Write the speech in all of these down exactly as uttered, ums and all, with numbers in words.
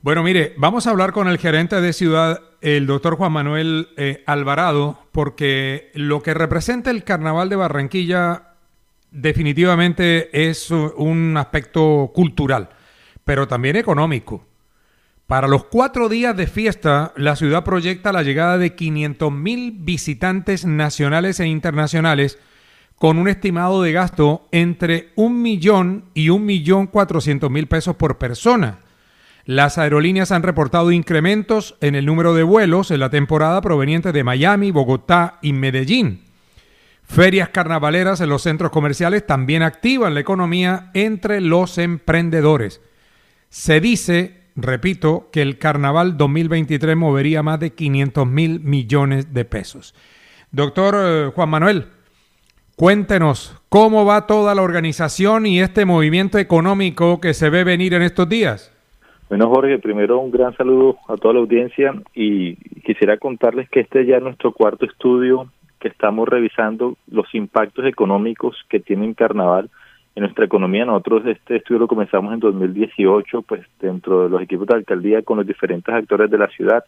Bueno, mire, vamos a hablar con el gerente de ciudad, el doctor Juan Manuel eh, Alvarado, porque lo que representa el Carnaval de Barranquilla definitivamente es un aspecto cultural, pero también económico. Para los cuatro días de fiesta, la ciudad proyecta la llegada de quinientos mil visitantes nacionales e internacionales, con un estimado de gasto entre un millón y un millón cuatrocientos mil pesos por persona. Las aerolíneas han reportado incrementos en el número de vuelos en la temporada provenientes de Miami, Bogotá y Medellín. Ferias carnavaleras en los centros comerciales también activan la economía entre los emprendedores. Se dice, repito, que el Carnaval dos mil veintitrés movería más de quinientos mil millones de pesos. Doctor eh, Juan Manuel, cuéntenos cómo va toda la organización y este movimiento económico que se ve venir en estos días. Bueno, Jorge, primero un gran saludo a toda la audiencia y quisiera contarles que este ya es nuestro cuarto estudio que estamos revisando los impactos económicos que tiene el Carnaval en nuestra economía. Nosotros este estudio lo comenzamos en dos mil dieciocho, pues dentro de los equipos de alcaldía con los diferentes actores de la ciudad.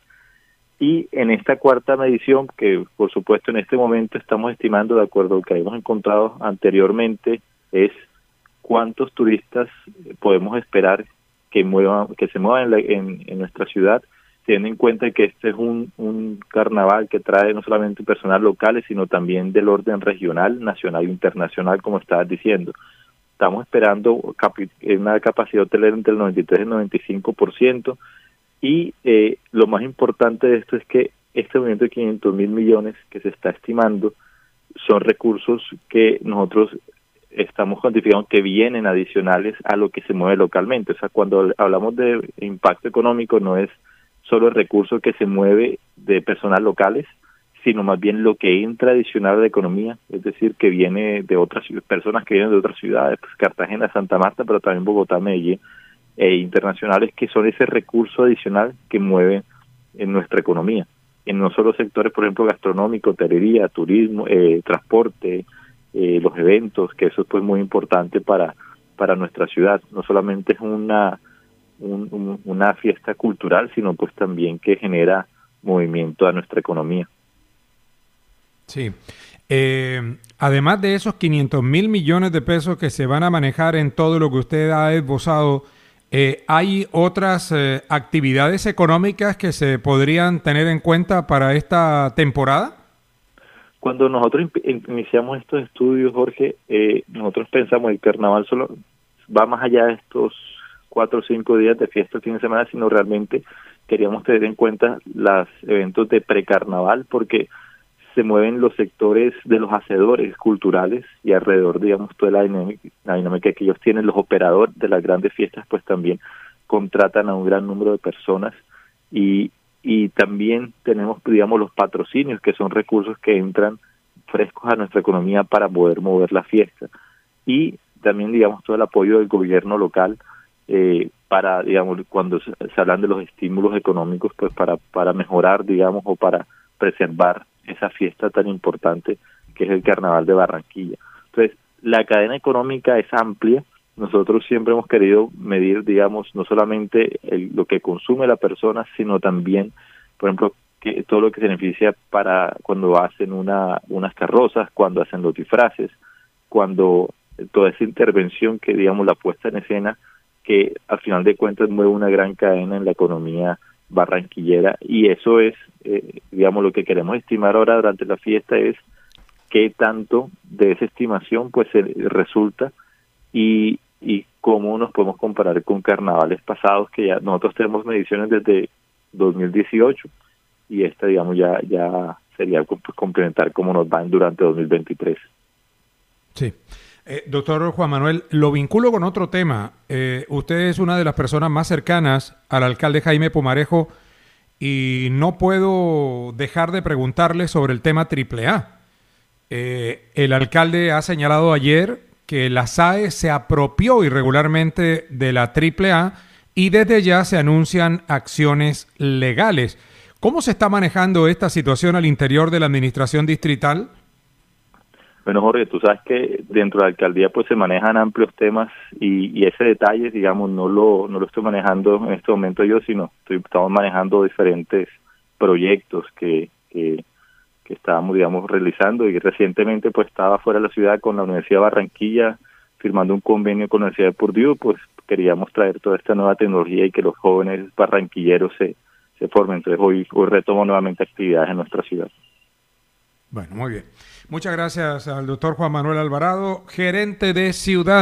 Y en esta cuarta medición, que por supuesto en este momento estamos estimando, de acuerdo a lo que habíamos encontrado anteriormente, es cuántos turistas podemos esperar que muevan, que se muevan en, la, en, en nuestra ciudad, teniendo en cuenta que este es un, un carnaval que trae no solamente personal local, sino también del orden regional, nacional e internacional, como estabas diciendo. Estamos esperando capi, una capacidad hotelera entre el noventa y tres y el noventa y cinco por ciento, y eh, lo más importante de esto es que este movimiento de quinientos mil millones que se está estimando son recursos que nosotros estamos cuantificando que vienen adicionales a lo que se mueve localmente. O sea, cuando hablamos de impacto económico no es solo el recurso que se mueve de personas locales, sino más bien lo que entra adicional a la economía, es decir, que viene de otras personas que vienen de otras ciudades, pues Cartagena, Santa Marta, pero también Bogotá, Medellín, e internacionales, que son ese recurso adicional que mueve en nuestra economía. En no solo sectores, por ejemplo, gastronómico, hotelería, turismo, eh, transporte, Eh, los eventos, que eso es pues muy importante para para nuestra ciudad. No solamente es una un, un, una fiesta cultural, sino pues también que genera movimiento a nuestra economía. Sí. Eh, además de esos quinientos mil millones de pesos que se van a manejar en todo lo que usted ha esbozado, eh, ¿hay otras eh, actividades económicas que se podrían tener en cuenta para esta temporada? Cuando nosotros iniciamos estos estudios, Jorge, eh, nosotros pensamos el carnaval solo va más allá de estos cuatro o cinco días de fiesta el fin de semana, sino realmente queríamos tener en cuenta los eventos de precarnaval, porque se mueven los sectores de los hacedores culturales y alrededor, digamos, toda la dinámica, la dinámica que ellos tienen. Los operadores de las grandes fiestas pues también contratan a un gran número de personas, y y también tenemos, digamos, los patrocinios, que son recursos que entran frescos a nuestra economía para poder mover la fiesta. Y también, digamos, todo el apoyo del gobierno local eh, para, digamos, cuando se, se hablan de los estímulos económicos, pues para, para mejorar, digamos, o para preservar esa fiesta tan importante que es el Carnaval de Barranquilla. Entonces, la cadena económica es amplia. Nosotros siempre hemos querido medir, digamos, no solamente el, lo que consume la persona, sino también, por ejemplo, que todo lo que se beneficia para cuando hacen una unas carrozas, cuando hacen los disfraces, cuando toda esa intervención que, digamos, la puesta en escena, que al final de cuentas mueve una gran cadena en la economía barranquillera. Y eso es, eh, digamos, lo que queremos estimar ahora durante la fiesta, es qué tanto de esa estimación pues se resulta, y y cómo nos podemos comparar con carnavales pasados, que ya nosotros tenemos mediciones desde dos mil dieciocho, y esta, digamos, ya ya sería pues, complementar cómo nos van durante dos mil veintitrés. Sí. Eh, doctor Juan Manuel, lo vinculo con otro tema. Eh, usted es una de las personas más cercanas al alcalde Jaime Pumarejo, y no puedo dejar de preguntarle sobre el tema triple A. Eh, el alcalde ha señalado ayer que la S A E se apropió irregularmente de la triple A, y desde ya se anuncian acciones legales. ¿Cómo se está manejando esta situación al interior de la administración distrital? Bueno, Jorge, tú sabes que dentro de la alcaldía pues se manejan amplios temas y, y ese detalle, digamos, no lo no lo estoy manejando en este momento yo, sino estoy, estamos manejando diferentes proyectos que, que, que estábamos, digamos, realizando, y recientemente pues estaba fuera de la ciudad con la Universidad de Barranquilla firmando un convenio con la Universidad de Purdue. Pues queríamos traer toda esta nueva tecnología y que los jóvenes barranquilleros se, se formen. Entonces hoy, hoy retomo nuevamente actividades en nuestra ciudad. Bueno, muy bien. Muchas gracias al doctor Juan Manuel Alvarado, gerente de Ciudad.